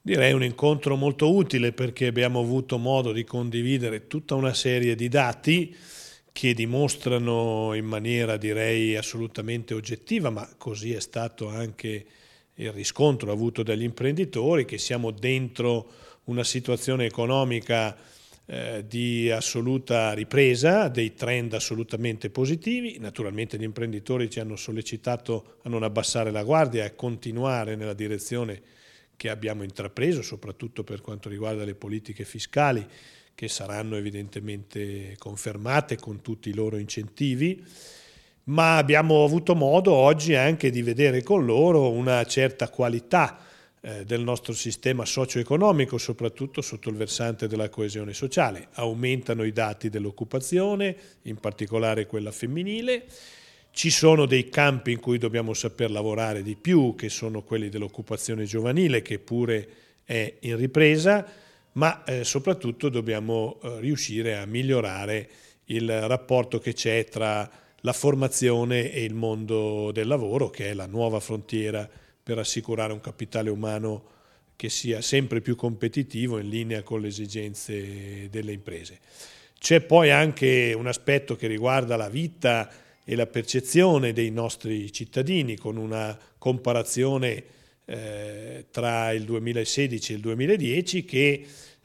Direi un incontro molto utile perché abbiamo avuto modo di condividere tutta una serie di dati che dimostrano in maniera direi assolutamente oggettiva, ma così è stato anche il riscontro avuto dagli imprenditori, che siamo dentro una situazione economica di assoluta ripresa, dei trend assolutamente positivi. Naturalmente gli imprenditori ci hanno sollecitato a non abbassare la guardia e a continuare nella direzione che abbiamo intrapreso, soprattutto per quanto riguarda le politiche fiscali, che saranno evidentemente confermate con tutti i loro incentivi, ma abbiamo avuto modo oggi anche di vedere con loro una certa qualità del nostro sistema socio-economico, soprattutto sotto il versante della coesione sociale. Aumentano i dati dell'occupazione, in particolare quella femminile. Ci sono dei campi in cui dobbiamo saper lavorare di più, che sono quelli dell'occupazione giovanile, che pure è in ripresa, ma soprattutto dobbiamo riuscire a migliorare il rapporto che c'è tra la formazione e il mondo del lavoro, che è la nuova frontiera per assicurare un capitale umano che sia sempre più competitivo in linea con le esigenze delle imprese. C'è poi anche un aspetto che riguarda la vita e la percezione dei nostri cittadini, con una comparazione tra il 2016 e il 2010 che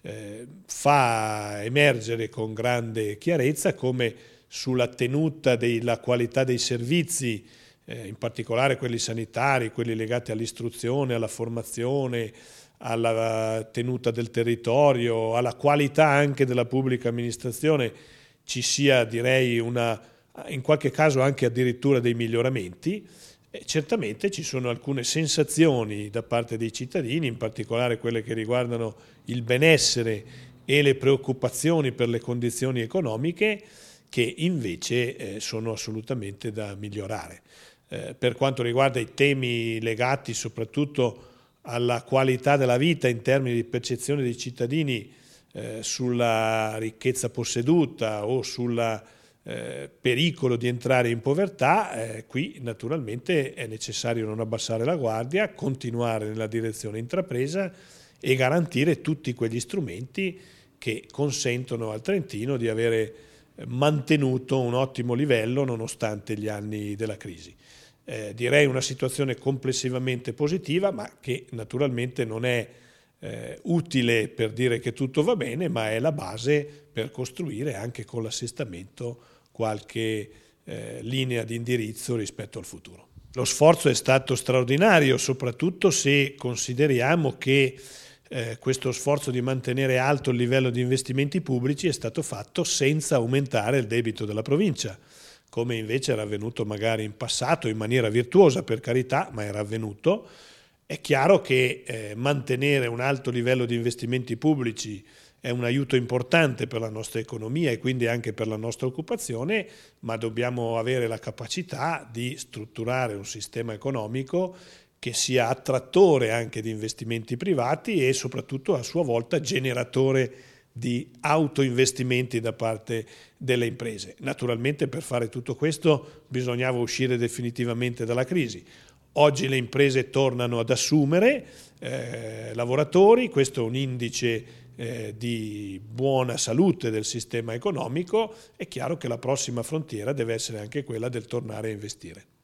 fa emergere con grande chiarezza come sulla tenuta della qualità dei servizi, in particolare quelli sanitari, quelli legati all'istruzione, alla formazione, alla tenuta del territorio, alla qualità anche della pubblica amministrazione, ci sia direi in qualche caso anche addirittura dei miglioramenti. Certamente ci sono alcune sensazioni da parte dei cittadini, in particolare quelle che riguardano il benessere e le preoccupazioni per le condizioni economiche, che invece sono assolutamente da migliorare. Per quanto riguarda i temi legati soprattutto alla qualità della vita in termini di percezione dei cittadini sulla ricchezza posseduta o sul pericolo di entrare in povertà, qui naturalmente è necessario non abbassare la guardia, continuare nella direzione intrapresa e garantire tutti quegli strumenti che consentono al Trentino di avere mantenuto un ottimo livello nonostante gli anni della crisi. Direi una situazione complessivamente positiva, ma che naturalmente non è utile per dire che tutto va bene, ma è la base per costruire anche con l'assestamento qualche linea di indirizzo rispetto al futuro. Lo sforzo è stato straordinario, soprattutto se consideriamo che questo sforzo di mantenere alto il livello di investimenti pubblici è stato fatto senza aumentare il debito della provincia, come invece era avvenuto magari in passato, in maniera virtuosa per carità, ma era avvenuto. È chiaro che mantenere un alto livello di investimenti pubblici è un aiuto importante per la nostra economia e quindi anche per la nostra occupazione, ma dobbiamo avere la capacità di strutturare un sistema economico che sia attrattore anche di investimenti privati e soprattutto a sua volta generatore di autoinvestimenti da parte delle imprese. Naturalmente per fare tutto questo bisognava uscire definitivamente dalla crisi. Oggi le imprese tornano ad assumere lavoratori, questo è un indice di buona salute del sistema economico. È chiaro che la prossima frontiera deve essere anche quella del tornare a investire.